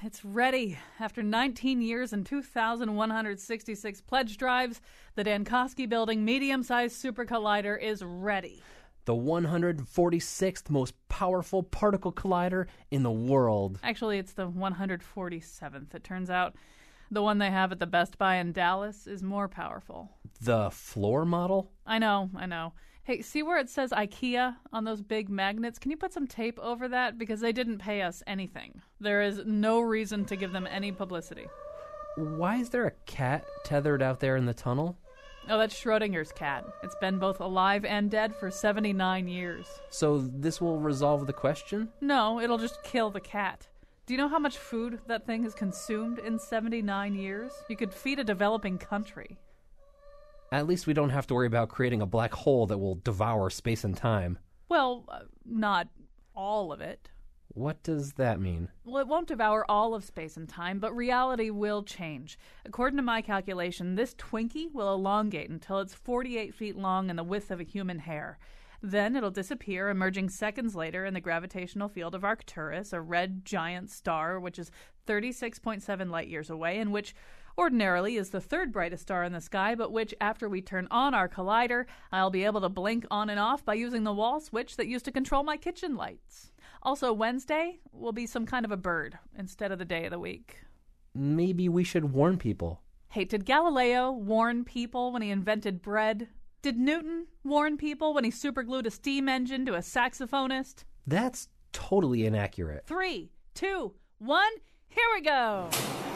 It's ready. After 19 years and 2,166 pledge drives, the Dankosky Building medium-sized super collider is ready. The 146th most powerful particle collider in the world. Actually, it's the 147th. It turns out the one they have at the Best Buy in Dallas is more powerful. The floor model? I know. Hey, see where it says IKEA on those big magnets? Can you put some tape over that? Because they didn't pay us anything. There is no reason to give them any publicity. Why is there a cat tethered out there in the tunnel? Oh, that's Schrodinger's cat. It's been both alive and dead for 79 years. So this will resolve the question? No, it'll just kill the cat. Do you know how much food that thing has consumed in 79 years? You could feed a developing country. At least we don't have to worry about creating a black hole that will devour space and time. Well, not all of it. What does that mean? Well, it won't devour all of space and time, but reality will change. According to my calculation, this Twinkie will elongate until it's 48 feet long and the width of a human hair. Then it'll disappear, emerging seconds later in the gravitational field of Arcturus, a red giant star which is 36.7 light years away, and which ordinarily is the third brightest star in the sky, but which, after we turn on our collider, I'll be able to blink on and off by using the wall switch that used to control my kitchen lights. Also, Wednesday will be some kind of a bird instead of the day of the week. Maybe we should warn people. Hey, did Galileo warn people when he invented bread? Did Newton warn people when he superglued a steam engine to a saxophonist? That's totally inaccurate. 3, 2, 1, here we go!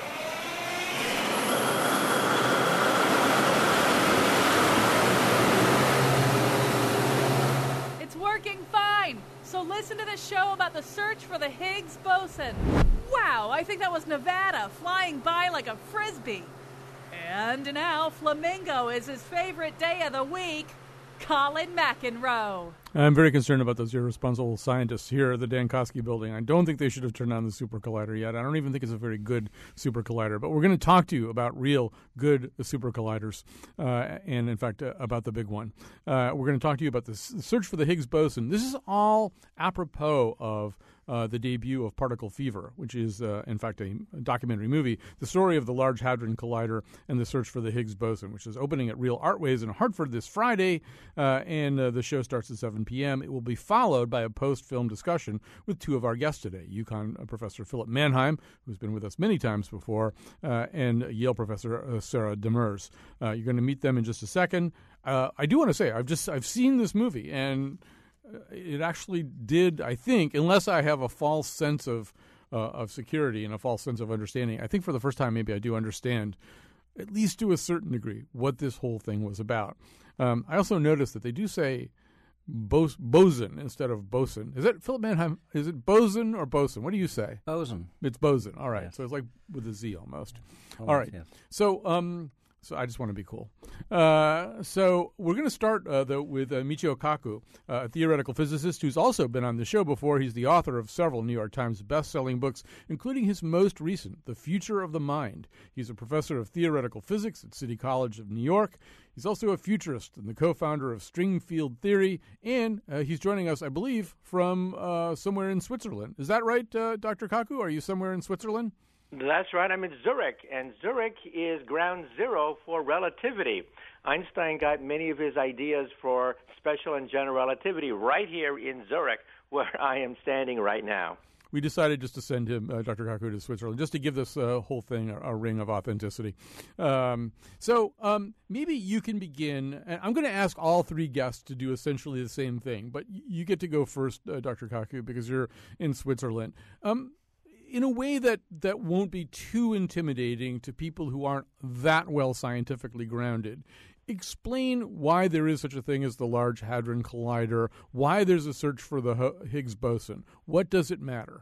It's working fine! So listen to the show about the search for the Higgs boson. Wow, I think that was Nevada flying by like a frisbee. And now Flamingo is his favorite day of the week, Colin McEnroe. I'm very concerned about those irresponsible scientists here at the Dankosky Building. I don't think they should have turned on the super collider yet. I don't even think it's a very good super collider. But we're going to talk to you about real good super colliders and, in fact, about the big one. We're going to talk to you about the search for the Higgs boson. This is all apropos of the debut of Particle Fever, which is, in fact, a documentary movie, the story of the Large Hadron Collider and the search for the Higgs boson, which is opening at Real Artways in Hartford this Friday, and the show starts at 7 p.m. It will be followed by a post-film discussion with two of our guests today, UConn Professor Philip Mannheim, who's been with us many times before, and Yale Professor Sarah Demers. You're going to meet them in just a second. I do want to say, I've seen this movie, and it actually did, I think, unless I have a false sense of security and a false sense of understanding, I think for the first time maybe I do understand, at least to a certain degree, what this whole thing was about. I also noticed that they do say boson instead of boson. Is it, Philip Mannheim, is it boson or boson? What do you say? Boson. It's boson. All right. Yes. So it's like with a Z almost. Almost, all right. yes. So I just want to be cool. So we're going to start with Michio Kaku, a theoretical physicist who's also been on the show before. He's the author of several New York Times best-selling books, including his most recent, The Future of the Mind. He's a professor of theoretical physics at City College of New York. He's also a futurist and the co-founder of string field theory, and he's joining us, I believe, from somewhere in Switzerland. Is that right, Dr. Kaku? Are you somewhere in Switzerland? That's right. I'm in Zurich, and Zurich is ground zero for relativity. Einstein got many of his ideas for special and general relativity right here in Zurich, where I am standing right now. We decided just to send him, Dr. Kaku, to Switzerland, just to give this whole thing a ring of authenticity. So maybe you can begin, and I'm going to ask all three guests to do essentially the same thing, but you get to go first, Dr. Kaku, because you're in Switzerland. In a way that won't be too intimidating to people who aren't that well scientifically grounded. Explain why there is such a thing as the Large Hadron Collider, why there's a search for the Higgs boson. What does it matter?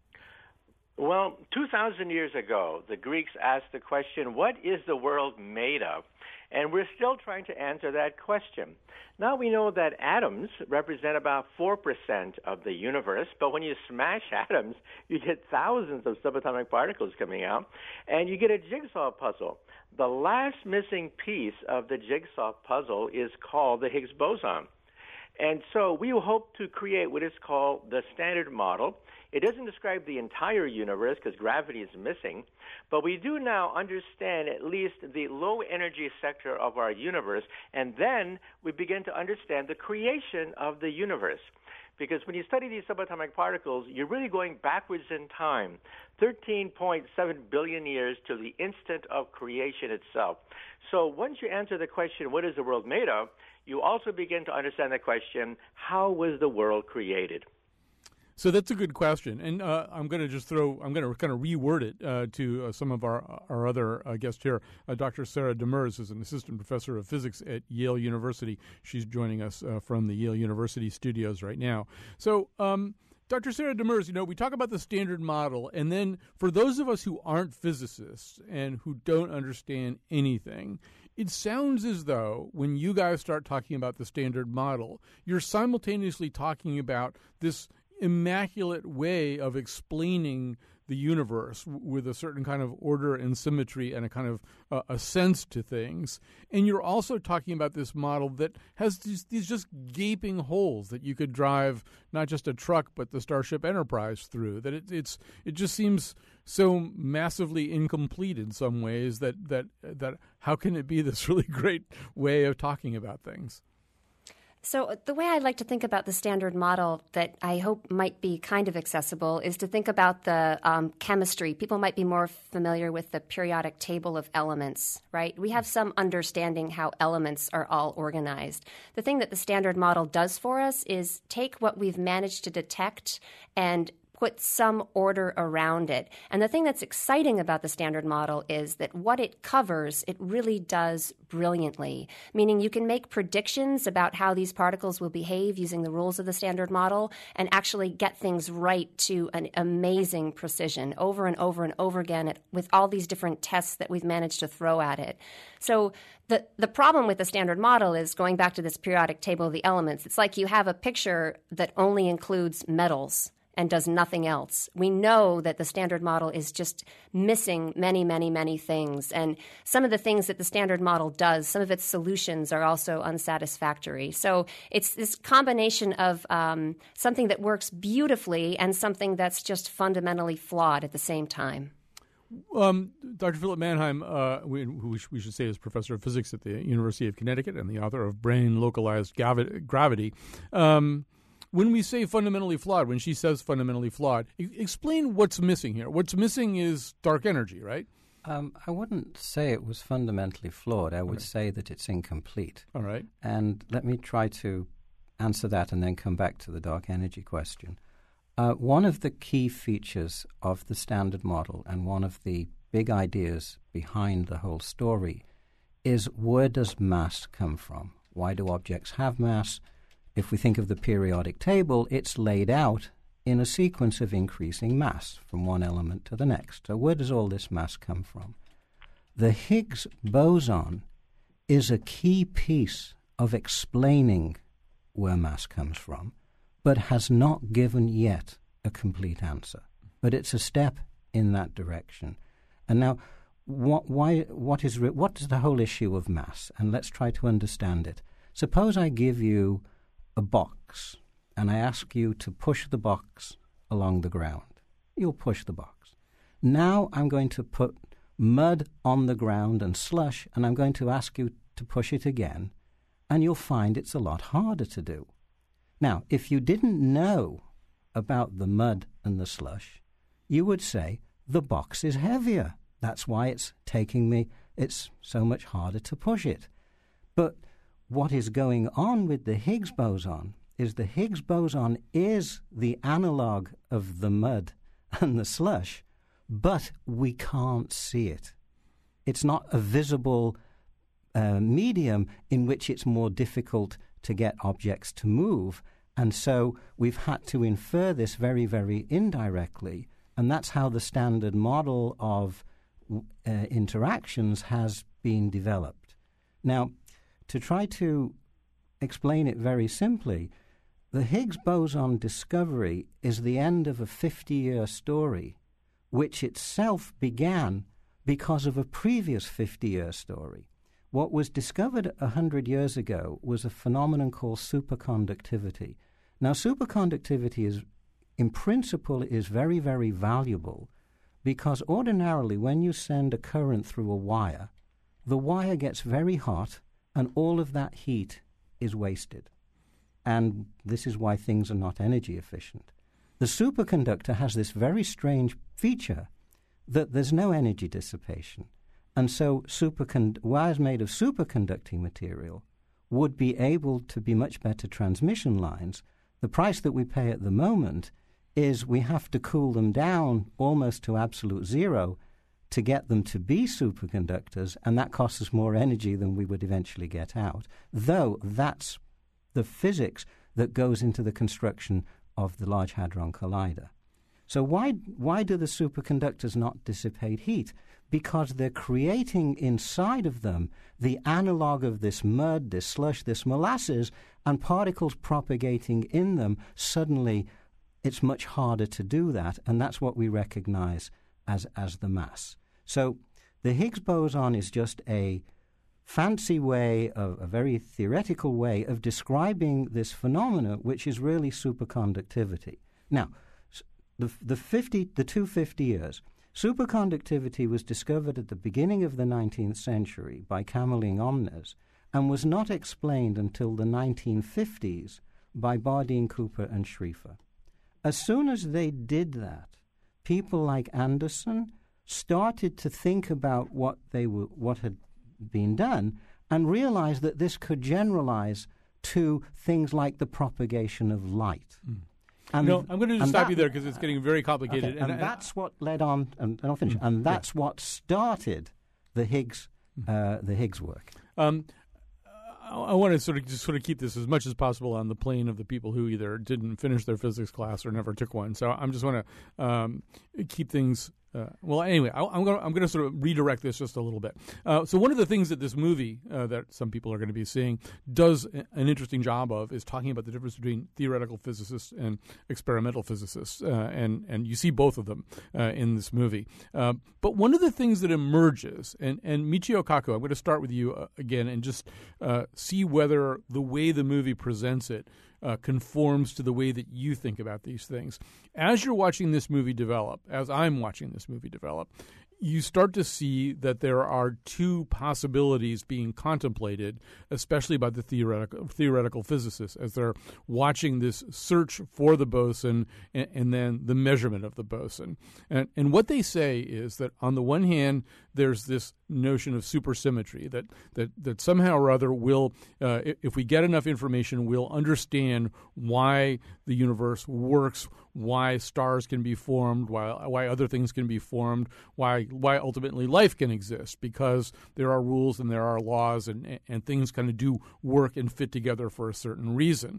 Well, 2,000 years ago, the Greeks asked the question, what is the world made of? And we're still trying to answer that question. Now we know that atoms represent about 4% of the universe, but when you smash atoms, you get thousands of subatomic particles coming out, and you get a jigsaw puzzle. The last missing piece of the jigsaw puzzle is called the Higgs boson. And so we hope to create what is called the Standard Model. It doesn't describe the entire universe because gravity is missing, but we do now understand at least the low energy sector of our universe, and then we begin to understand the creation of the universe. Because when you study these subatomic particles, you're really going backwards in time, 13.7 billion years to the instant of creation itself. So once you answer the question, what is the world made of, you also begin to understand the question, how was the world created? So that's a good question, and I'm going to kind of reword it to some of our other guests here. Dr. Sarah Demers is an assistant professor of physics at Yale University. She's joining us from the Yale University studios right now. So, Dr. Sarah Demers, we talk about the Standard Model, and then for those of us who aren't physicists and who don't understand anything, it sounds as though when you guys start talking about the Standard Model, you're simultaneously talking about this immaculate way of explaining the universe with a certain kind of order and symmetry and a kind of a sense to things. And you're also talking about this model that has these just gaping holes that you could drive not just a truck but the Starship Enterprise through. That it just seems so massively incomplete in some ways that how can it be this really great way of talking about things? So the way I like to think about the Standard Model that I hope might be kind of accessible is to think about the chemistry. People might be more familiar with the periodic table of elements, right? We have some understanding how elements are all organized. The thing that the Standard Model does for us is take what we've managed to detect and put some order around it. And the thing that's exciting about the Standard Model is that what it covers, it really does brilliantly, meaning you can make predictions about how these particles will behave using the rules of the Standard Model and actually get things right to an amazing precision over and over and over again with all these different tests that we've managed to throw at it. So the problem with the Standard Model is going back to this periodic table of the elements. It's like you have a picture that only includes metals and does nothing else. We know that the Standard Model is just missing many, many, many things. And some of the things that the Standard Model does, some of its solutions are also unsatisfactory. So it's this combination of something that works beautifully and something that's just fundamentally flawed at the same time. Dr. Philip Mannheim, who we should say is professor of physics at the University of Connecticut and the author of Brain-Localized Gravity, when we say fundamentally flawed, when she says fundamentally flawed, explain what's missing here. What's missing is dark energy, right? I wouldn't say it was fundamentally flawed. I would say that it's incomplete. All right. And let me try to answer that and then come back to the dark energy question. One of the key features of the Standard Model and one of the big ideas behind the whole story is, where does mass come from? Why do objects have mass? If we think of the periodic table, it's laid out in a sequence of increasing mass from one element to the next. So where does all this mass come from? The Higgs boson is a key piece of explaining where mass comes from, but has not given yet a complete answer. But it's a step in that direction. And now, what is the whole issue of mass? And let's try to understand it. Suppose I give you a box, and I ask you to push the box along the ground. You'll push the box. Now I'm going to put mud on the ground and slush, and I'm going to ask you to push it again, and you'll find it's a lot harder to do. Now, if you didn't know about the mud and the slush, you would say, the box is heavier. That's why it's so much harder to push it. But what is going on with the Higgs boson is the Higgs boson is the analog of the mud and the slush, but we can't see it. It's not a visible medium in which it's more difficult to get objects to move, and so we've had to infer this very, very indirectly, and that's how the Standard Model of interactions has been developed. Now, to try to explain it very simply, the Higgs boson discovery is the end of a 50-year story, which itself began because of a previous 50-year story. What was discovered 100 years ago was a phenomenon called superconductivity. Now, superconductivity is in principle is very, very valuable, because ordinarily when you send a current through a wire, the wire gets very hot and all of that heat is wasted. And this is why things are not energy efficient. The superconductor has this very strange feature that there's no energy dissipation. And so wires made of superconducting material would be able to be much better transmission lines. The price that we pay at the moment is we have to cool them down almost to absolute zero to get them to be superconductors, and that costs us more energy than we would eventually get out, though that's the physics that goes into the construction of the Large Hadron Collider. So why do the superconductors not dissipate heat? Because they're creating inside of them the analog of this mud, this slush, this molasses, and particles propagating in them. Suddenly, it's much harder to do that, and that's what we recognize as the mass. So the Higgs boson is just a fancy way, a very theoretical way of describing this phenomena, which is really superconductivity. Now, the 250 years, superconductivity was discovered at the beginning of the 19th century by Kamerlingh Omnes and was not explained until the 1950s by Bardeen, Cooper, and Schrieffer. As soon as they did that, people like Anderson started to think about what had been done and realized that this could generalize to things like the propagation of light. And I'm going to just stop you there because it's getting very complicated. Okay, and that's what led on, and I'll finish. And that's what started the Higgs work. I want to sort of keep this as much as possible on the plane of the people who either didn't finish their physics class or never took one. So I'm just want to keep things. Anyway, I'm going to sort of redirect this just a little bit. So one of the things that this movie that some people are going to be seeing does an interesting job of is talking about the difference between theoretical physicists and experimental physicists, and you see both of them in this movie. But one of the things that emerges, and Michio Kaku, I'm going to start with you again and just see whether the way the movie presents it conforms to the way that you think about these things. As you're watching this movie develop, as I'm watching this movie develop, you start to see that there are two possibilities being contemplated, especially by the theoretical physicists, as they're watching this search for the boson and then the measurement of the boson. And what they say is that on the one hand, there's this notion of supersymmetry, that somehow or other will, if we get enough information, we'll understand why the universe works, why stars can be formed, why other things can be formed, why ultimately life can exist, because there are rules and there are laws and things kind of do work and fit together for a certain reason.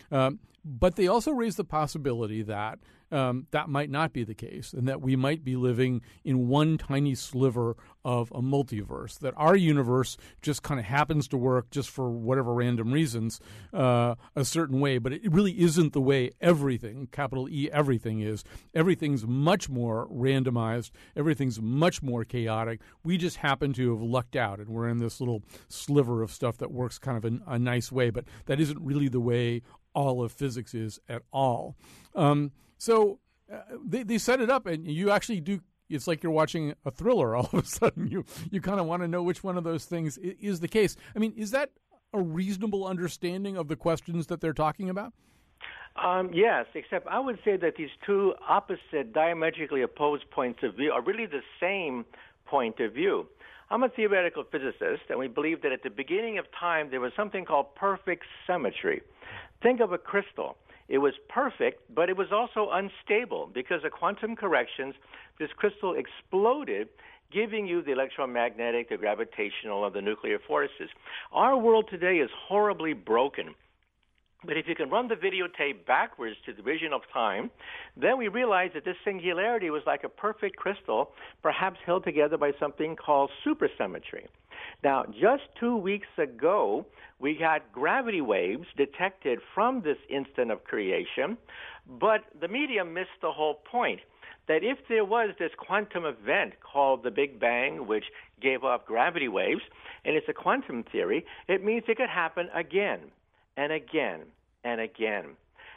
But they also raise the possibility that that might not be the case, and that we might be living in one tiny sliver of a multiverse, that our universe just kind of happens to work just for whatever random reasons a certain way, but it really isn't the way everything, capital E everything is. Everything's much more randomized. Everything's much more chaotic. We just happen to have lucked out, and we're in this little sliver of stuff that works kind of in a nice way, but that isn't really the way all of physics is at all. So they set it up, and you actually do. It's like you're watching a thriller. All of a sudden, you kind of want to know which one of those things is the case. I mean, is that a reasonable understanding of the questions that they're talking about? Yes, except I would say that these two opposite, diametrically opposed points of view are really the same point of view. I'm a theoretical physicist, and we believe that at the beginning of time there was something called perfect symmetry. Think of a crystal. It was perfect, but it was also unstable because of quantum corrections. This crystal exploded, giving you the electromagnetic, the gravitational, and the nuclear forces. Our world today is horribly broken. But if you can run the videotape backwards to the origin of time, then we realize that this singularity was like a perfect crystal, perhaps held together by something called supersymmetry. Now, just 2 weeks ago, we had gravity waves detected from this instant of creation, but the media missed the whole point, that if there was this quantum event called the Big Bang, which gave off gravity waves, and it's a quantum theory, it means it could happen again and again and again.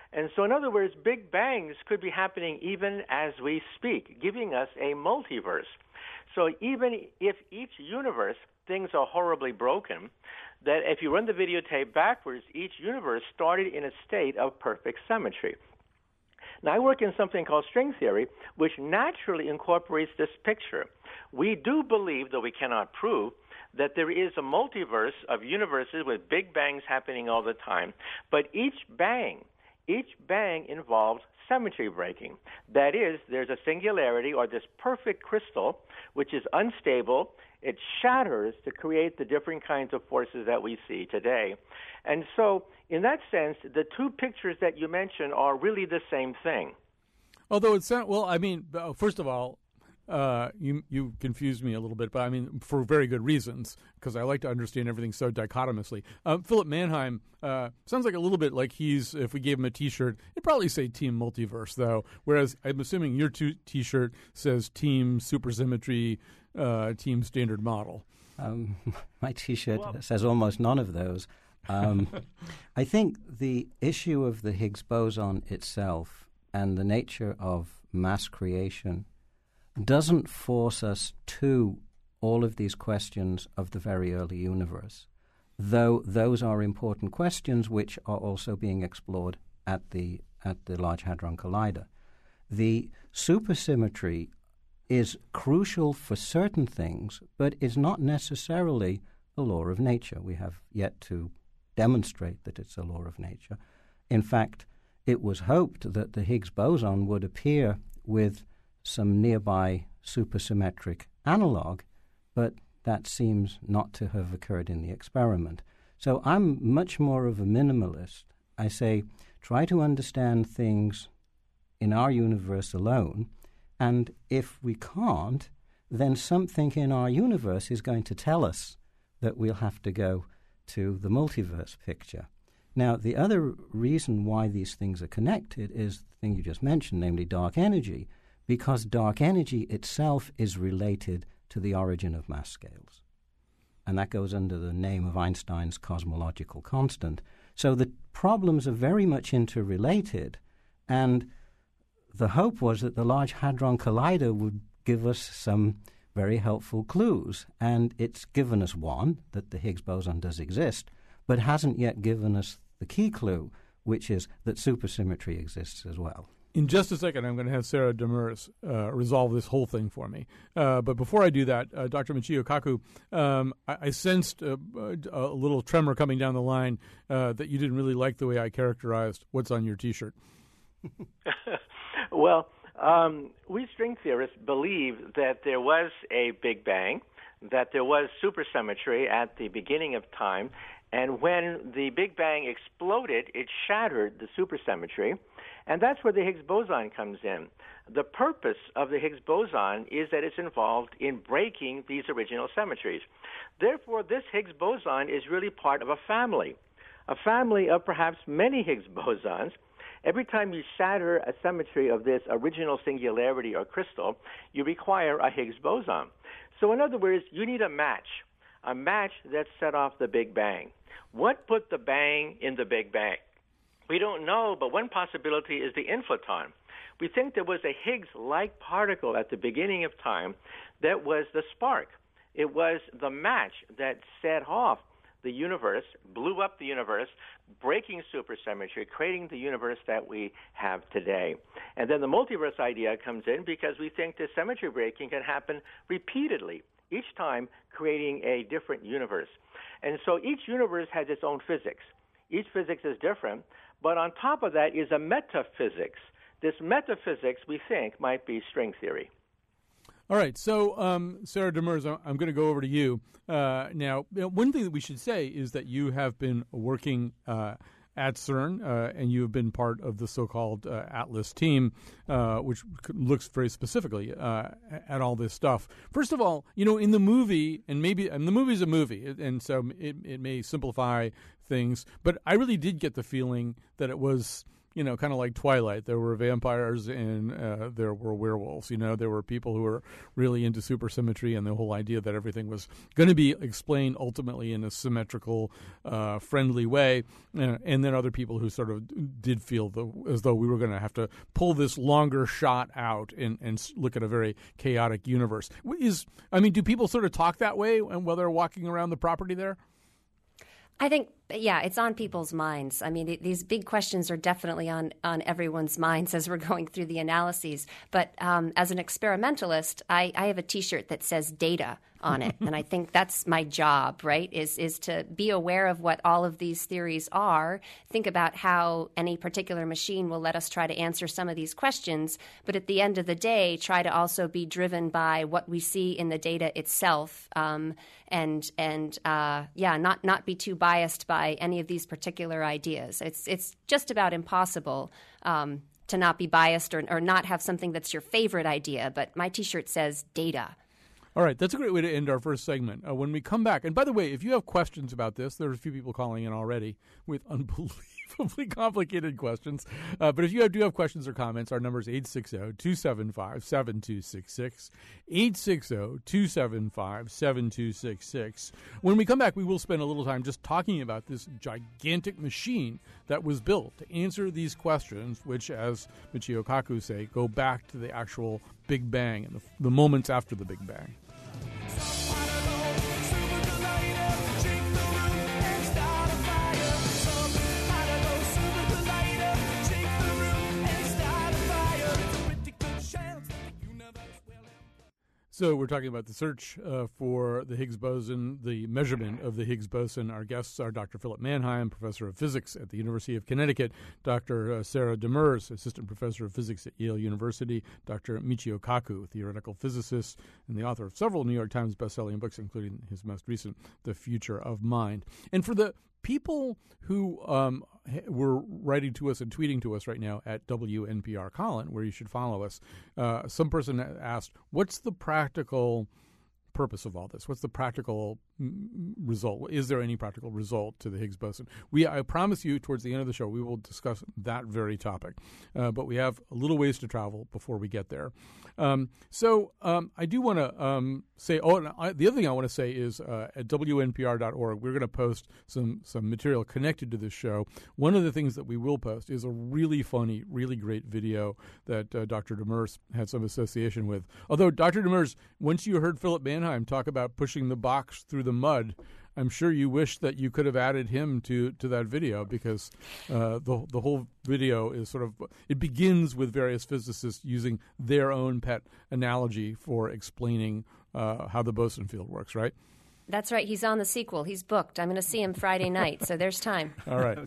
And so, in other words, big bangs could be happening even as we speak, giving us a multiverse. So even if each universe, things are horribly broken, that if you run the videotape backwards, each universe started in a state of perfect symmetry. Now, I work in something called string theory, which naturally incorporates this picture. We do believe, though we cannot prove, that there is a multiverse of universes with big bangs happening all the time. But each bang involves symmetry breaking. That is, there's a singularity or this perfect crystal, which is unstable. It shatters to create the different kinds of forces that we see today. And so, in that sense, the two pictures that you mentioned are really the same thing. Although it's well, I mean, first of all, you confused me a little bit, but I mean, for very good reasons, because I like to understand everything so dichotomously. Philip Mannheim sounds like a little bit like if we gave him a T-shirt, it'd probably say Team Multiverse, though, whereas I'm assuming your T-shirt says Team Supersymmetry, Team Standard Model. My T-shirt says almost none of those. I think the issue of the Higgs boson itself and the nature of mass creation doesn't force us to all of these questions of the very early universe, though those are important questions which are also being explored at the Large Hadron Collider. The supersymmetry is crucial for certain things, but is not necessarily a law of nature. We have yet to demonstrate that it's a law of nature. In fact, it was hoped that the Higgs boson would appear with some nearby supersymmetric analog, but that seems not to have occurred in the experiment. So I'm much more of a minimalist. I say, try to understand things in our universe alone, and if we can't, then something in our universe is going to tell us that we'll have to go to the multiverse picture. Now, the other reason why these things are connected is the thing you just mentioned, namely dark energy, because dark energy itself is related to the origin of mass scales. And that goes under the name of Einstein's cosmological constant. So the problems are very much interrelated, and the hope was that the Large Hadron Collider would give us some very helpful clues. And it's given us one, that the Higgs boson does exist, but hasn't yet given us the key clue, which is that supersymmetry exists as well. In just a second, I'm going to have Sarah Demers resolve this whole thing for me. But before I do that, Dr. Michio Kaku, I sensed a little tremor coming down the line that you didn't really like the way I characterized what's on your T-shirt. Well, we string theorists believe that there was a Big Bang, that there was supersymmetry at the beginning of time, and when the Big Bang exploded, it shattered the supersymmetry, and that's where the Higgs boson comes in. The purpose of the Higgs boson is that it's involved in breaking these original symmetries. Therefore, this Higgs boson is really part of a family of perhaps many Higgs bosons. Every time you shatter a symmetry of this original singularity or crystal, you require a Higgs boson. So in other words, you need a match that set off the Big Bang. What put the bang in the Big Bang? We don't know, but one possibility is the inflaton. We think there was a Higgs-like particle at the beginning of time that was the spark. It was the match that set off the universe, blew up the universe, breaking supersymmetry, creating the universe that we have today. And then the multiverse idea comes in because we think this symmetry breaking can happen repeatedly, each time creating a different universe. And so each universe has its own physics. Each physics is different, but on top of that is a metaphysics. This metaphysics, we think, might be string theory. All right, so Sarah Demers, I'm going to go over to you. Now, one thing that we should say is that you have been working at CERN, and you have been part of the so-called Atlas team, which looks very specifically at all this stuff. First of all, in the movie, and the movie's a movie, and so it may simplify things, but I really did get the feeling that it was kind of like Twilight. There were vampires and there were werewolves. There were people who were really into supersymmetry and the whole idea that everything was going to be explained ultimately in a symmetrical, friendly way. And then other people who sort of did feel as though we were going to have to pull this longer shot out and look at a very chaotic universe. Do people sort of talk that way while they're walking around the property there? I think, yeah, it's on people's minds. I mean, these big questions are definitely on everyone's minds as we're going through the analyses. But as an experimentalist, I have a T-shirt that says data on it. And I think that's my job, right, is to be aware of what all of these theories are, think about how any particular machine will let us try to answer some of these questions, but at the end of the day, try to also be driven by what we see in the data itself, not be too biased by any of these particular ideas. It's just about impossible to not be biased or not have something that's your favorite idea, but my T-shirt says data. All right, that's a great way to end our first segment. When we come back, and by the way, if you have questions about this, there are a few people calling in already with unbelievably complicated questions. But if you do have questions or comments, our number is 860-275-7266, 860-275-7266. When we come back, we will spend a little time just talking about this gigantic machine that was built to answer these questions, which, as Michio Kaku say, go back to the actual Big Bang and the moments after the Big Bang. So we're talking about the search for the Higgs boson, the measurement of the Higgs boson. Our guests are Dr. Philip Manheim, professor of physics at the University of Connecticut, Dr. Sarah Demers, assistant professor of physics at Yale University, Dr. Michio Kaku, theoretical physicist and the author of several New York Times bestselling books, including his most recent, The Future of Mind. And for the people who were writing to us and tweeting to us right now at WNPR Colin, where you should follow us, some person asked, what's the practical purpose of all this? What's the practical result? Is there any practical result to the Higgs boson? I promise you, towards the end of the show, we will discuss that very topic. But we have a little ways to travel before we get there. So I do want to say, the other thing I want to say is at WNPR.org, we're going to post some material connected to this show. One of the things that we will post is a really funny, really great video that Dr. Demers had some association with. Although, Dr. Demers, once you heard Philip Manheim talk about pushing the box through the mud, I'm sure you wish that you could have added him to that video, because the whole video is it begins with various physicists using their own pet analogy for explaining how the boson field works, right? That's right. He's on the sequel. He's booked. I'm going to see him Friday night, so there's time. All right.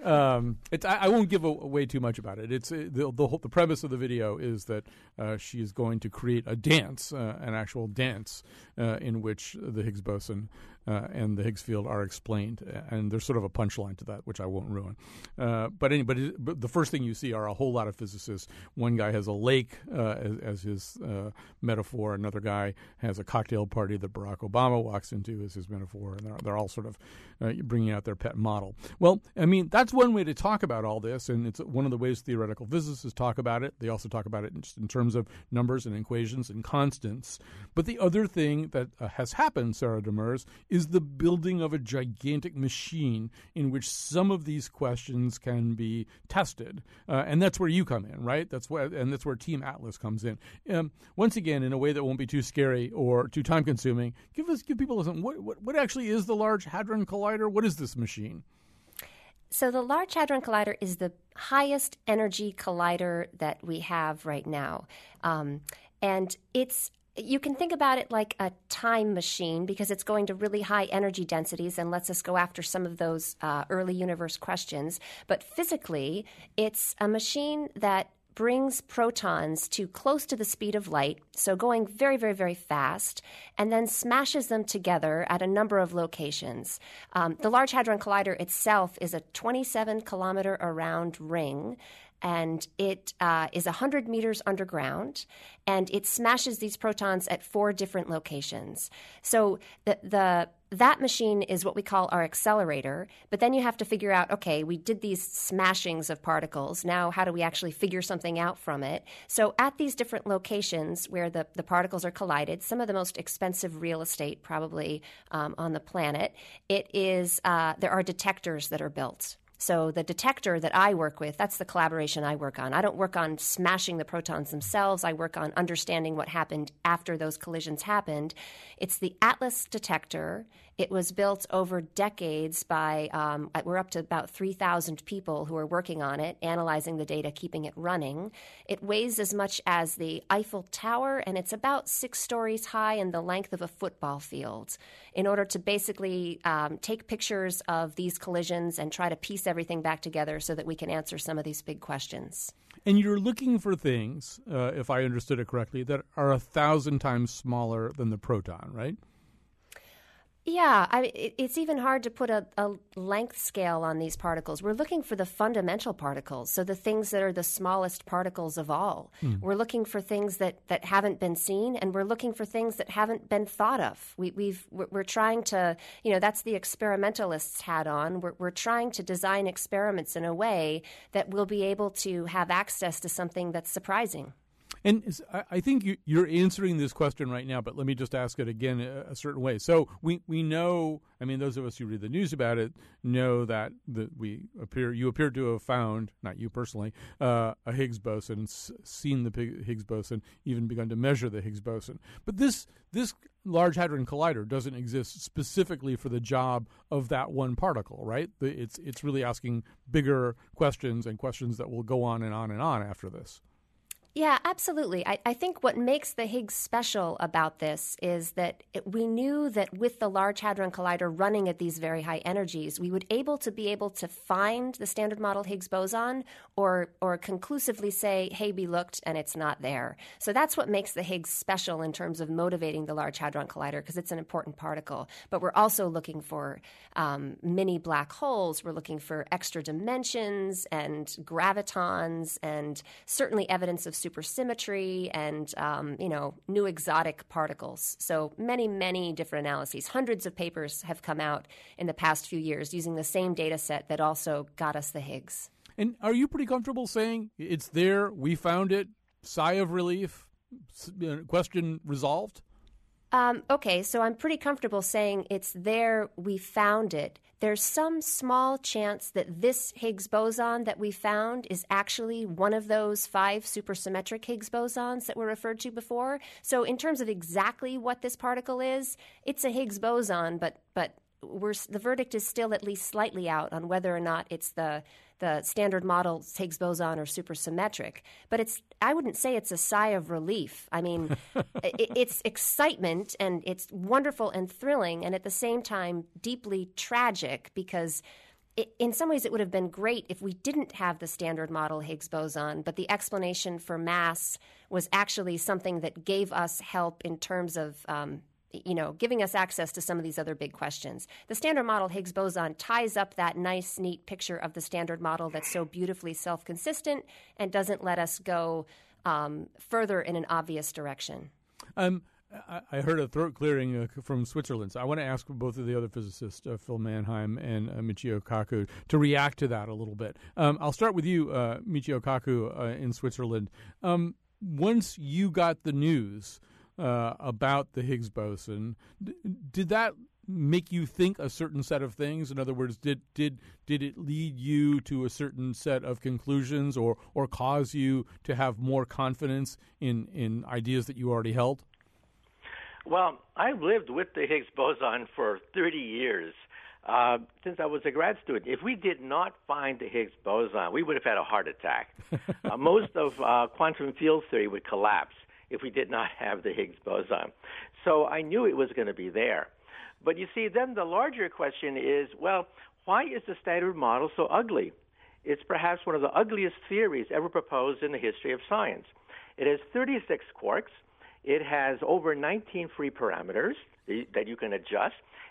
I won't give away too much about it. It's the premise of the video is that she is going to create a dance, an actual dance, in which the Higgs boson and the Higgs field are explained, and there's sort of a punchline to that, which I won't ruin. But the first thing you see are a whole lot of physicists. One guy has a lake as his metaphor. Another guy has a cocktail party that Barack Obama walks into as his metaphor, and they're all sort of bringing out their pet model. Well, I mean, that's one way to talk about all this, and it's one of the ways theoretical physicists talk about it. They also talk about it just in terms of numbers and equations and constants. But the other thing that has happened, Sarah Demers, is the building of a gigantic machine in which some of these questions can be tested. And that's where you come in, right? That's where Team Atlas comes in. Once again, in a way that won't be too scary or too time-consuming, give people a listen. What actually is the Large Hadron Collider? What is this machine? So the Large Hadron Collider is the highest energy collider that we have right now. And you can think about it like a time machine, because it's going to really high energy densities and lets us go after some of those early universe questions. But physically, it's a machine that brings protons to close to the speed of light, so going very, very, very fast, and then smashes them together at a number of locations. The Large Hadron Collider itself is a 27-kilometer around ring, and it is 100 meters underground, and it smashes these protons at 4 different locations. So that machine is what we call our accelerator, but then you have to figure out, okay, we did these smashings of particles. Now, how do we actually figure something out from it? So at these different locations where the particles are collided, some of the most expensive real estate probably on the planet, there are detectors that are built. So the detector that I work with, that's the collaboration I work on. I don't work on smashing the protons themselves. I work on understanding what happened after those collisions happened. It's the ATLAS detector. It was built over decades by, we're up to about 3,000 people who are working on it, analyzing the data, keeping it running. It weighs as much as the Eiffel Tower, and it's about 6 stories high and the length of a football field, in order to basically take pictures of these collisions and try to piece everything back together so that we can answer some of these big questions. And you're looking for things, if I understood it correctly, that are 1,000 times smaller than the proton, right? Yeah, it's even hard to put a length scale on these particles. We're looking for the fundamental particles, so the things that are the smallest particles of all. We're looking for things that haven't been seen, and we're looking for things that haven't been thought of. We're trying to, that's the experimentalists' hat on. We're trying to design experiments in a way that we'll be able to have access to something that's surprising. And I think you're answering this question right now, but let me just ask it again a certain way. So we know, those of us who read the news about it know that you appear to have found, not you personally, a Higgs boson, seen the Higgs boson, even begun to measure the Higgs boson. But this Large Hadron Collider doesn't exist specifically for the job of that one particle, right? It's really asking bigger questions and questions that will go on and on and on after this. Yeah, absolutely. I think what makes the Higgs special about this is that we knew that with the Large Hadron Collider running at these very high energies, we would be able to find the Standard Model Higgs boson or conclusively say, hey, we looked and it's not there. So that's what makes the Higgs special in terms of motivating the Large Hadron Collider, because it's an important particle. But we're also looking for mini black holes. We're looking for extra dimensions and gravitons and certainly evidence of supersymmetry and, new exotic particles. So many different analyses. Hundreds of papers have come out in the past few years using the same data set that also got us the Higgs. And are you pretty comfortable saying it's there, we found it, sigh of relief, question resolved? Okay, so I'm pretty comfortable saying it's there, we found it. There's some small chance that this Higgs boson that we found is actually one of those 5 supersymmetric Higgs bosons that were referred to before. So in terms of exactly what this particle is, it's a Higgs boson, but the verdict is still at least slightly out on whether or not it's the Standard Model Higgs boson or supersymmetric. But I wouldn't say it's a sigh of relief. It's excitement, and it's wonderful and thrilling, and at the same time deeply tragic, because in some ways it would have been great if we didn't have the Standard Model Higgs boson, but the explanation for mass was actually something that gave us help in terms of giving us access to some of these other big questions. The Standard Model Higgs boson ties up that nice, neat picture of the Standard Model that's so beautifully self-consistent and doesn't let us go further in an obvious direction. I heard a throat clearing from Switzerland, so I want to ask both of the other physicists, Phil Mannheim and Michio Kaku, to react to that a little bit. I'll start with you, Michio Kaku, in Switzerland. Once you got the news about the Higgs boson, did that make you think a certain set of things? In other words, did it lead you to a certain set of conclusions or cause you to have more confidence in ideas that you already held? Well, I've lived with the Higgs boson for 30 years, since I was a grad student. If we did not find the Higgs boson, we would have had a heart attack. Most of quantum field theory would collapse if we did not have the Higgs boson. So I knew it was going to be there. But you see, then the larger question is, well, why is the Standard Model so ugly? It's perhaps one of the ugliest theories ever proposed in the history of science. It has 36 quarks. It has over 19 free parameters that you can adjust.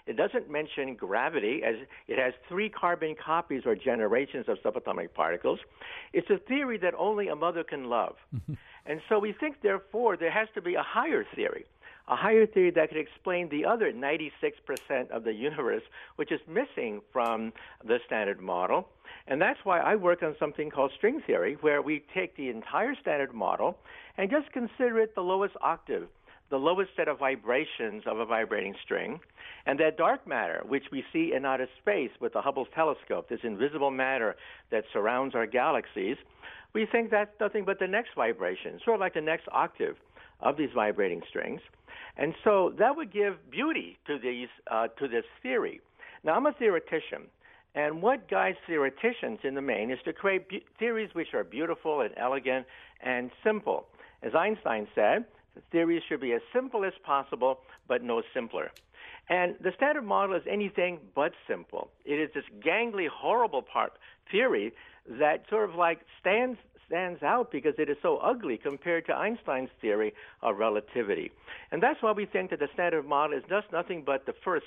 It doesn't mention gravity, as it has 3 carbon copies or generations of subatomic particles. It's a theory that only a mother can love. And so we think, therefore, there has to be a higher theory that could explain the other 96% of the universe, which is missing from the Standard Model. And that's why I work on something called string theory, where we take the entire Standard Model and just consider it the lowest octave, the lowest set of vibrations of a vibrating string, and that dark matter, which we see in outer space with the Hubble telescope, this invisible matter that surrounds our galaxies, we think that's nothing but the next vibration, sort of like the next octave of these vibrating strings. And so that would give beauty to this theory. Now, I'm a theoretician, and what guides theoreticians in the main is to create theories which are beautiful and elegant and simple. As Einstein said, the theories should be as simple as possible, but no simpler. And the Standard Model is anything but simple. It is this gangly, horrible theory that sort of like stands out because it is so ugly compared to Einstein's theory of relativity. And that's why we think that the Standard Model is just nothing but the first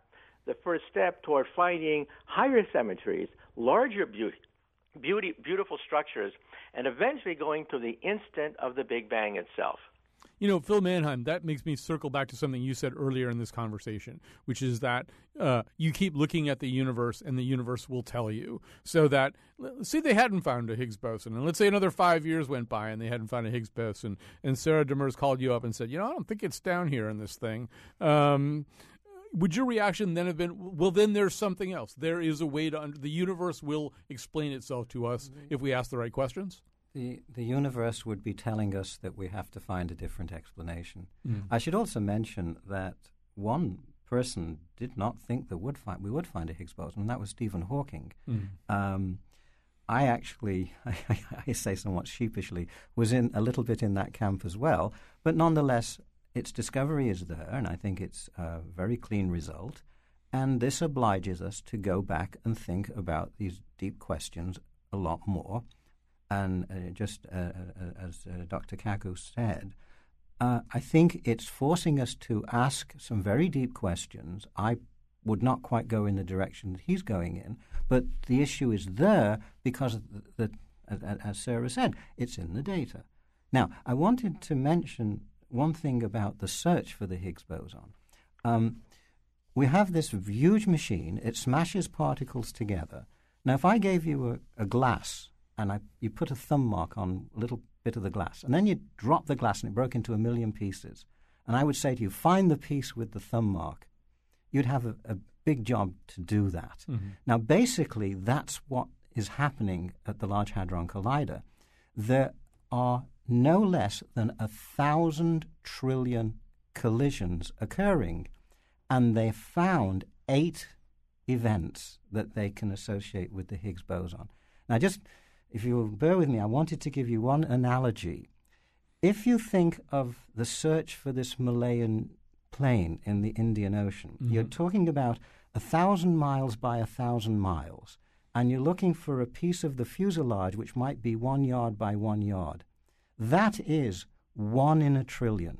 step toward finding higher symmetries, larger beautiful structures, and eventually going to the instant of the Big Bang itself. You know, Phil Mannheim, that makes me circle back to something you said earlier in this conversation, which is that you keep looking at the universe and the universe will tell you. So that, say they hadn't found a Higgs boson, and let's say another 5 years went by and they hadn't found a Higgs boson, and Sarah Demers called you up and said, I don't think it's down here in this thing. Would your reaction then have been, well, then there's something else. There is a way the universe will explain itself to us if we ask the right questions? The universe would be telling us that we have to find a different explanation. I should also mention that one person did not think that we would find a Higgs boson, and that was Stephen Hawking. I actually, I say somewhat sheepishly, was in a little bit in that camp as well, but nonetheless, its discovery is there, and I think it's a very clean result, and this obliges us to go back and think about these deep questions a lot more. And just as Dr. Kaku said, I think it's forcing us to ask some very deep questions. I would not quite go in the direction that he's going in, but the issue is there because, as Sarah said, it's in the data. Now, I wanted to mention one thing about the search for the Higgs boson. We have this huge machine. It smashes particles together. Now, if I gave you a glass, and you put a thumb mark on a little bit of the glass, and then you drop the glass and it broke into 1,000,000 pieces, and I would say to you, find the piece with the thumb mark, you'd have a big job to do that. Now, basically, that's what is happening at the Large Hadron Collider. There are no less than 1,000 trillion collisions occurring, and they found 8 events that they can associate with the Higgs boson. Now, if you will bear with me, I wanted to give you one analogy. If you think of the search for this Malayan plane in the Indian Ocean, you're talking about 1,000 miles by 1,000 miles, and you're looking for a piece of the fuselage which might be 1 yard by 1 yard. That is 1 in a trillion.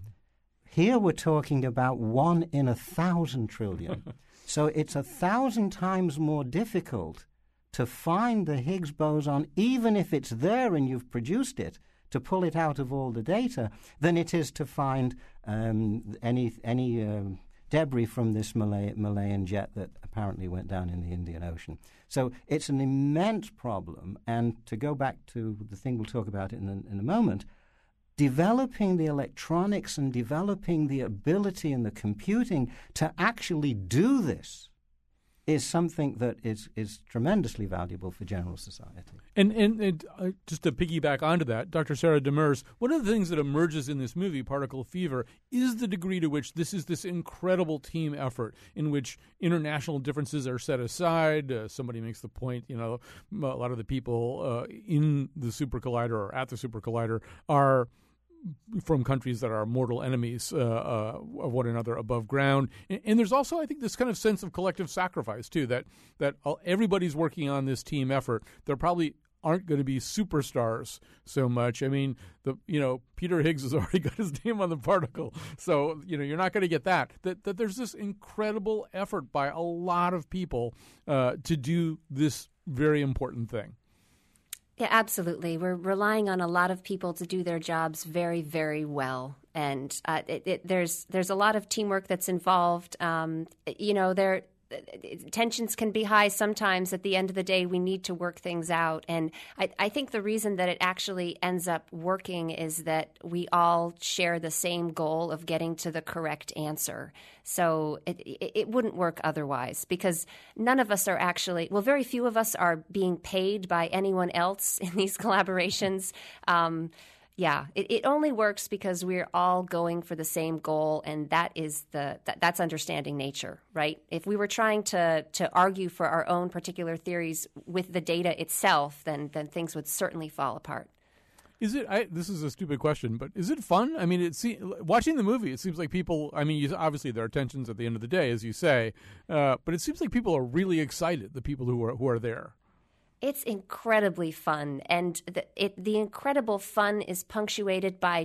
Here we're talking about 1 in 1,000 trillion. So it's 1,000 times more difficult to find the Higgs boson, even if it's there and you've produced it, to pull it out of all the data, than it is to find any debris from this Malayan jet that apparently went down in the Indian Ocean. So it's an immense problem. And to go back to the thing we'll talk about in a moment, developing the electronics and developing the ability and the computing to actually do this is something that is tremendously valuable for general society. And just to piggyback onto that, Dr. Sarah Demers, one of the things that emerges in this movie, Particle Fever, is the degree to which this is this incredible team effort in which international differences are set aside. Somebody makes the point, a lot of the people in the Super Collider or at the Super Collider are from countries that are mortal enemies of one another above ground. And there's also, I think, this kind of sense of collective sacrifice, too, that everybody's working on this team effort. There are probably aren't going to be superstars so much. I mean, Peter Higgs has already got his name on the particle, so you're not going to get that. That there's this incredible effort by a lot of people to do this very important thing. Yeah, absolutely. We're relying on a lot of people to do their jobs very, very well. And there's a lot of teamwork that's involved. Tensions can be high sometimes. At the end of the day, we need to work things out. And I think the reason that it actually ends up working is that we all share the same goal of getting to the correct answer. So it wouldn't work otherwise, because none of us are actually, very few of us are being paid by anyone else in these collaborations. Yeah, it only works because we're all going for the same goal, and that's understanding nature, right? If we were trying to argue for our own particular theories with the data itself, then things would certainly fall apart. Is it? This is a stupid question, but is it fun? I mean, watching the movie, it seems like people. I mean, obviously there are tensions at the end of the day, as you say, but it seems like people are really excited. The people who are there. It's incredibly fun, and the incredible fun is punctuated by,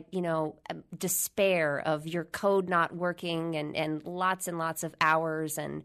despair of your code not working and lots of hours. And,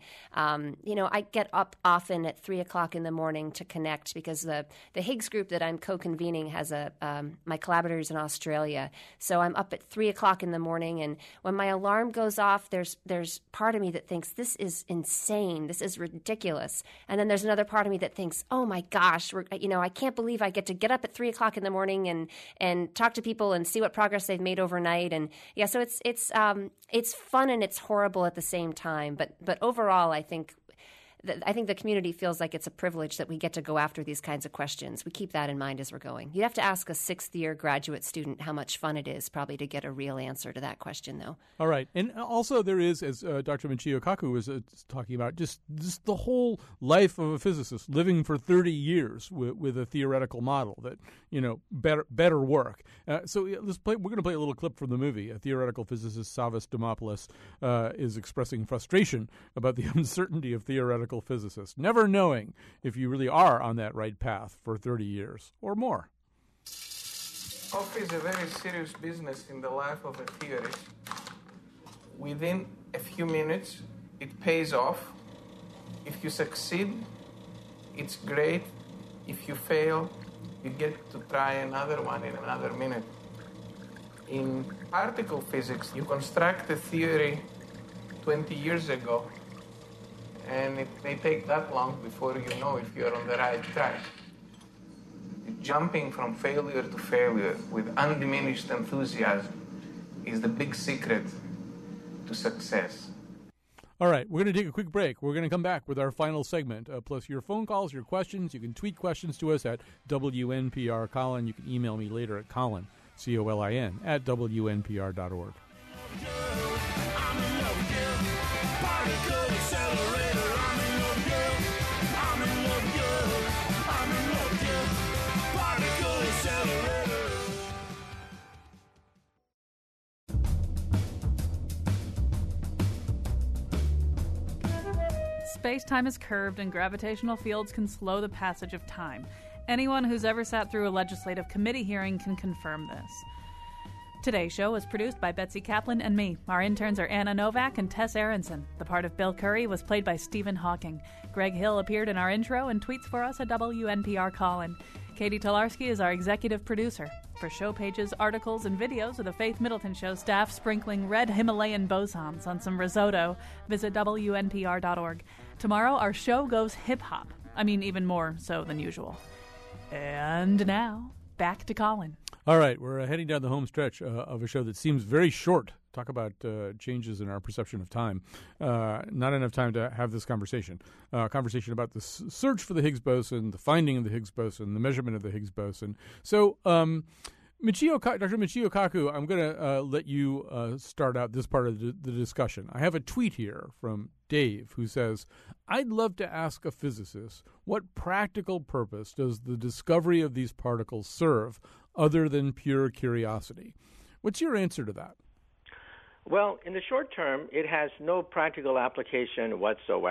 I get up often at 3 o'clock in the morning to connect, because the Higgs group that I'm co-convening has my collaborators in Australia. So I'm up at 3 o'clock in the morning, and when my alarm goes off, there's part of me that thinks, this is insane, this is ridiculous. And then there's another part of me that thinks, oh my gosh, I can't believe I get up at 3 o'clock in the morning and talk to people and see what progress they've made overnight. And yeah, so it's fun and it's horrible at the same time. But overall, I think the community feels like it's a privilege that we get to go after these kinds of questions. We keep that in mind as we're going. You'd have to ask a sixth-year graduate student how much fun it is probably to get a real answer to that question, though. All right. And also there is, as Dr. Michio Kaku was talking about, just the whole life of a physicist, living for 30 years with a theoretical model that, better work. So we're going to play a little clip from the movie. A theoretical physicist, Savas Dimopoulos, is expressing frustration about the uncertainty of theoretical physicists, never knowing if you really are on that right path for 30 years or more. Off is a very serious business in the life of a theorist. Within a few minutes, it pays off. If you succeed, it's great. If you fail, you get to try another one in another minute. In particle physics, you construct a theory 20 years ago, and it may take that long before you know if you're on the right track. Jumping from failure to failure with undiminished enthusiasm is the big secret to success. All right, we're going to take a quick break. We're going to come back with our final segment, plus your phone calls, your questions. You can tweet questions to us at WNPR Colin. You can email me later at Colin, COLIN, at WNPR.org. Space-time is curved and gravitational fields can slow the passage of time. Anyone who's ever sat through a legislative committee hearing can confirm this. Today's show was produced by Betsy Kaplan and me. Our interns are Anna Novak and Tess Aronson. The part of Bill Curry was played by Stephen Hawking. Greg Hill appeared in our intro and tweets for us at WNPR Colin. Katie Tolarski is our executive producer. For show pages, articles, and videos of the Faith Middleton Show staff sprinkling red Himalayan bosons on some risotto, visit WNPR.org. Tomorrow, our show goes hip-hop. I mean, even more so than usual. And now, back to Colin. All right, we're heading down the home stretch of a show that seems very short. Talk about changes in our perception of time. Not enough time to have this conversation. Conversation about the search for the Higgs boson, the finding of the Higgs boson, the measurement of the Higgs boson. So, Dr. Michio Kaku, I'm going to let you start out this part of the discussion. I have a tweet here from Dave who says, I'd love to ask a physicist, what practical purpose does the discovery of these particles serve other than pure curiosity? What's your answer to that? Well, in the short term, it has no practical application whatsoever.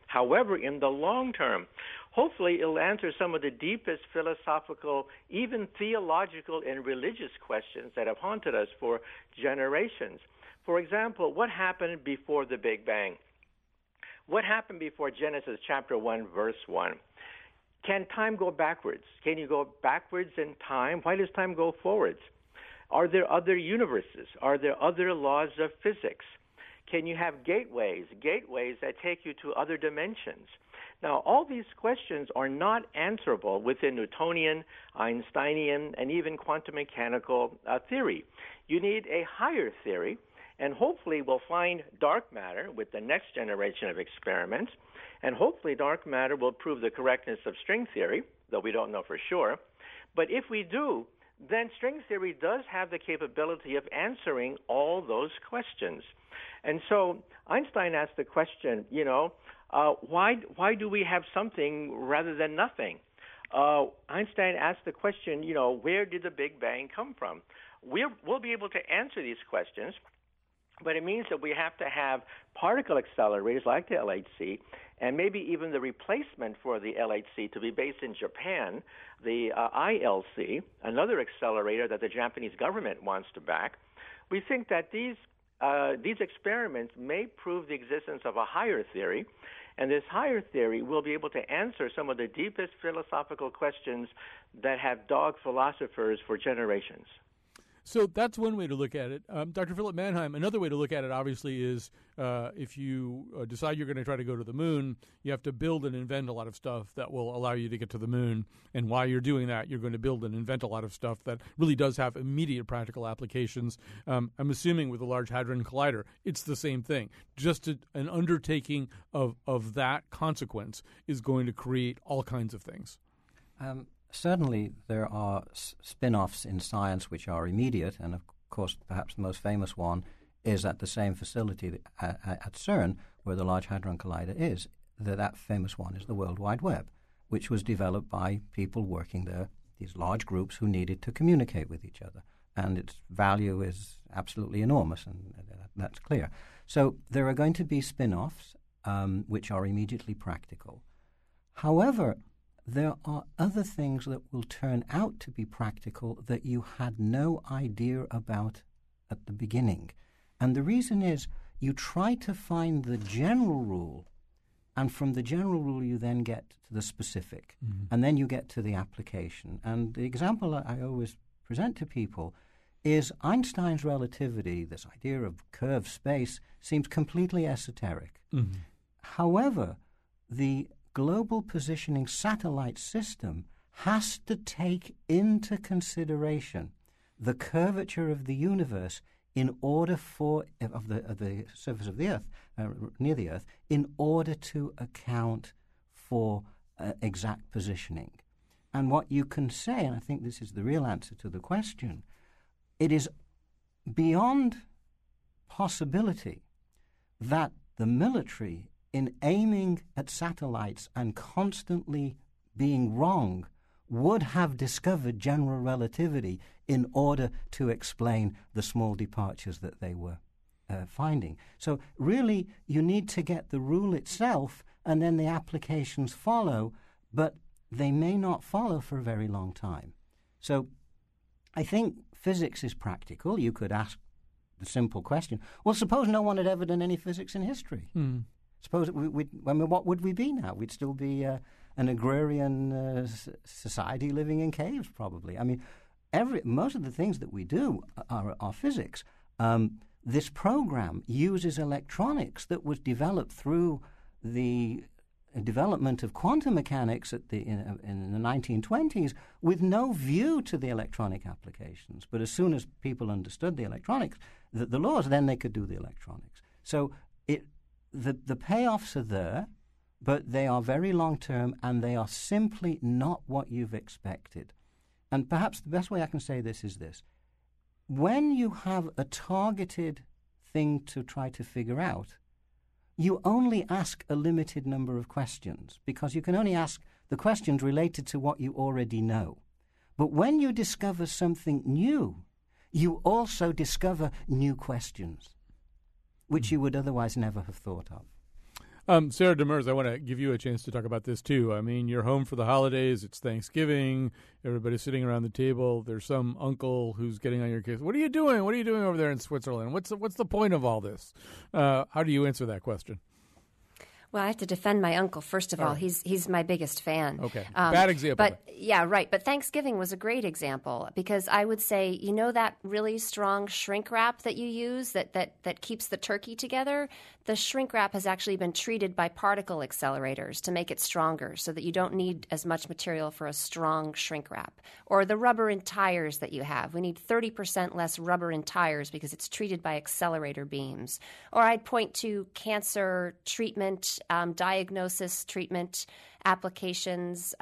However, in the long term, hopefully it'll answer some of the deepest philosophical, even theological and religious questions that have haunted us for generations. For example, what happened before the Big Bang? What happened before Genesis chapter 1, verse 1? Can time go backwards? Can you go backwards in time? Why does time go forwards? Are there other universes? Are there other laws of physics? Can you have gateways that take you to other dimensions? Now, all these questions are not answerable within Newtonian, Einsteinian, and even quantum mechanical theory. You need a higher theory, and hopefully we'll find dark matter with the next generation of experiments, and hopefully dark matter will prove the correctness of string theory, though we don't know for sure. But if we do, then string theory does have the capability of answering all those questions. And so Einstein asked the question, why do we have something rather than nothing? Einstein asked the question, where did the Big Bang come from? We'll be able to answer these questions, but it means that we have to have particle accelerators like the LHC, and maybe even the replacement for the LHC to be based in Japan, the ILC, another accelerator that the Japanese government wants to back. We think that these experiments may prove the existence of a higher theory, and this higher theory will be able to answer some of the deepest philosophical questions that have dogged philosophers for generations. So that's one way to look at it. Dr. Philip Mannheim, another way to look at it, obviously, is if you decide you're going to try to go to the moon, you have to build and invent a lot of stuff that will allow you to get to the moon. And while you're doing that, you're going to build and invent a lot of stuff that really does have immediate practical applications. I'm assuming with the Large Hadron Collider, it's the same thing. Just an undertaking of that consequence is going to create all kinds of things. Certainly, there are spin-offs in science which are immediate, and of course, perhaps the most famous one is at the same facility at CERN, where the Large Hadron Collider is. That famous one is the World Wide Web, which was developed by people working there, these large groups who needed to communicate with each other. And its value is absolutely enormous, and that's clear. So there are going to be spin-offs which are immediately practical. However, there are other things that will turn out to be practical that you had no idea about at the beginning. And the reason is you try to find the general rule, and from the general rule you then get to the specific, and then you get to the application. And the example I always present to people is Einstein's relativity, this idea of curved space, seems completely esoteric. However, the Global Positioning Satellite System has to take into consideration the curvature of the universe in order of the surface of the Earth, near the Earth, in order to account for exact positioning. And what you can say, and I think this is the real answer to the question, it is beyond possibility that the military, in aiming at satellites and constantly being wrong, would have discovered general relativity in order to explain the small departures that they were finding. So really, you need to get the rule itself, and then the applications follow, but they may not follow for a very long time. So I think physics is practical. You could ask the simple question, well, suppose no one had ever done any physics in history. Suppose what would we be now? We'd still be an agrarian society living in caves, probably. I mean, most of the things that we do are physics. This program uses electronics that was developed through the development of quantum mechanics in the 1920s, with no view to the electronic applications. But as soon as people understood the electronics, the laws, then they could do the electronics. So the payoffs are there, but they are very long-term, and they are simply not what you've expected. And perhaps the best way I can say this is this. When you have a targeted thing to try to figure out, you only ask a limited number of questions, because you can only ask the questions related to what you already know. But when you discover something new, you also discover new questions, which you would otherwise never have thought of. Sarah Demers, I want to give you a chance to talk about this too. I mean, you're home for the holidays. It's Thanksgiving. Everybody's sitting around the table. There's some uncle who's getting on your case. What are you doing? What are you doing over there in Switzerland? What's the point of all this? How do you answer that question? Well, I have to defend my uncle, first of all. He's my biggest fan. Okay. Bad example. But yeah, right. But Thanksgiving was a great example because I would say, you know that really strong shrink wrap that you use that keeps the turkey together? The shrink wrap has actually been treated by particle accelerators to make it stronger so that you don't need as much material for a strong shrink wrap. Or the rubber in tires that you have. We need 30% less rubber in tires because it's treated by accelerator beams. Or I'd point to cancer treatment, diagnosis, treatment, applications.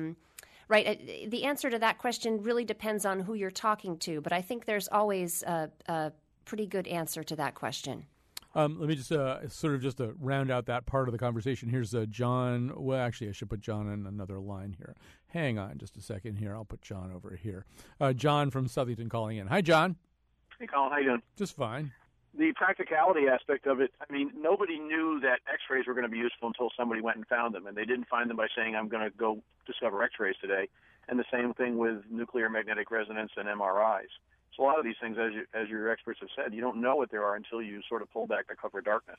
Right. The answer to that question really depends on who you're talking to, but I think there's always a pretty good answer to that question. Let me just just to round out that part of the conversation. Here's John. Well, actually, I should put John on another line here. Hang on just a second here. I'll put John over here. John from Southington calling in. Hi, John. Hey, Colin. How you doing? Just fine. The practicality aspect of it, I mean, nobody knew that X-rays were going to be useful until somebody went and found them, and they didn't find them by saying, I'm going to go discover X-rays today. And the same thing with nuclear magnetic resonance and MRIs. So a lot of these things, as your experts have said, you don't know what there are until you sort of pull back the cover of darkness.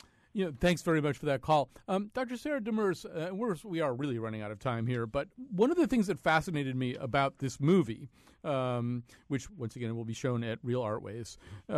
Thanks very much for that call. Dr. Sarah Demers, we are really running out of time here, but one of the things that fascinated me about this movie, which, once again, will be shown at Real Artways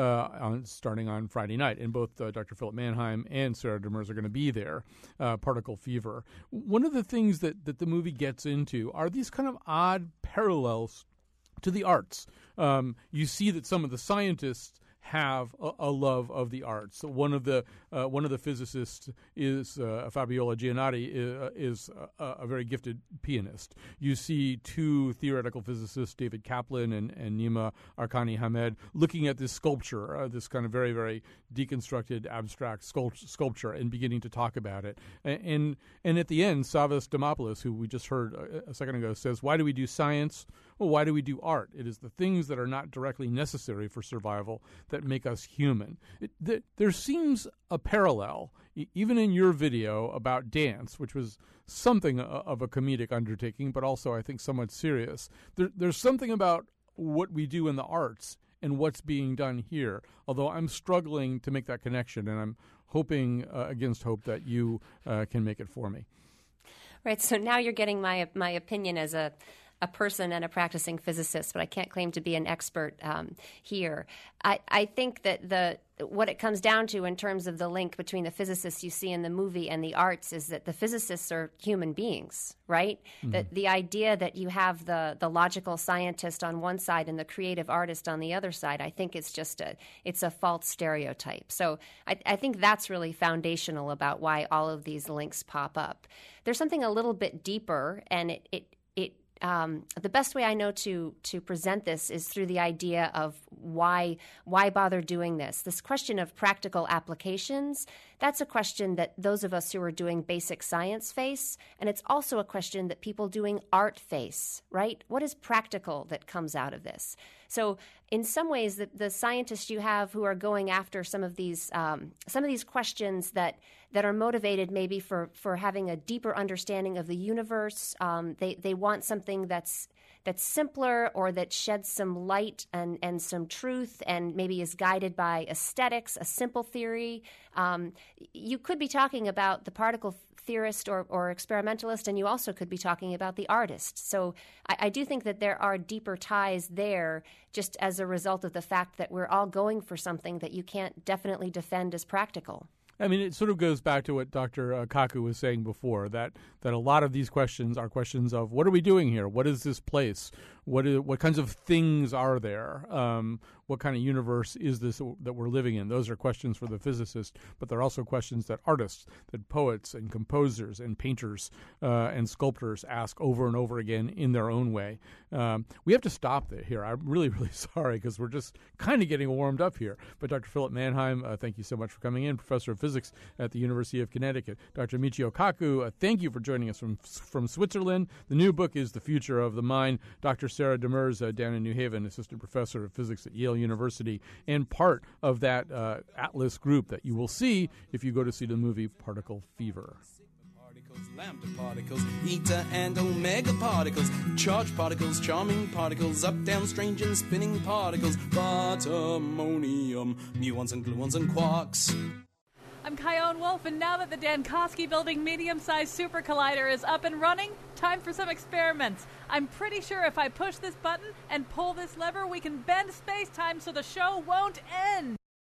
starting on Friday night, and both Dr. Philip Mannheim and Sarah Demers are going to be there, Particle Fever. One of the things that the movie gets into are these kind of odd parallels to the arts. You see that some of the scientists have a love of the arts. One of the physicists is Fabiola Giannotti is a very gifted pianist. You see two theoretical physicists, David Kaplan and Nima Arkani Hamed, looking at this sculpture, this kind of very, very deconstructed abstract sculpture, and beginning to talk about it. And at the end, Savas Dimopoulos, who we just heard a second ago, says, "Why do we do science? Well, why do we do art? It is the things that are not directly necessary for survival that make us human." There seems a parallel, even in your video about dance, which was something of a comedic undertaking, but also I think somewhat serious. There's something about what we do in the arts and what's being done here, although I'm struggling to make that connection, and I'm hoping against hope that you can make it for me. Right, so now you're getting my opinion as a person and a practicing physicist, but I can't claim to be an expert here. I think that what it comes down to in terms of the link between the physicists you see in the movie and the arts is that the physicists are human beings, right? Mm-hmm. That the idea that you have the logical scientist on one side and the creative artist on the other side, I think it's just a false stereotype. So I think that's really foundational about why all of these links pop up. There's something a little bit deeper, and the best way I know to present this is through the idea of why bother doing this. This question of practical applications, that's a question that those of us who are doing basic science face, and it's also a question that people doing art face, right? What is practical that comes out of this? So in some ways, the scientists you have who are going after some of these questions that are motivated maybe for having a deeper understanding of the universe, they want something that's simpler or that sheds some light and some truth and maybe is guided by aesthetics, a simple theory. You could be talking about the particle theorist or experimentalist, and you also could be talking about the artist. So I do think that there are deeper ties there just as a result of the fact that we're all going for something that you can't definitely defend as practical. I mean, it sort of goes back to what Dr. Kaku was saying before, that a lot of these questions are questions of what are we doing here? What is this place? What kinds of things are there? What kind of universe is this that we're living in? Those are questions for the physicist, but they're also questions that artists, that poets and composers and painters and sculptors ask over and over again in their own way. We have to stop here. I'm really, really sorry because we're just kind of getting warmed up here. But Dr. Philip Mannheim, thank you so much for coming in, Professor of Physics at the University of Connecticut. Dr. Michio Kaku, thank you for joining us from Switzerland. The new book is The Future of the Mind. Dr. Sarah Demers, down in New Haven, assistant professor of physics at Yale University, and part of that Atlas group that you will see if you go to see the movie Particle Fever. Lambda particles, eta and omega particles, charged particles, charming particles, up, down, strange and spinning particles, bottomonium, muons and gluons and quarks. I'm Kyone Wolf, and now that the Dankosky Building medium-sized super collider is up and running, time for some experiments. I'm pretty sure if I push this button and pull this lever, we can bend space-time so the show won't end.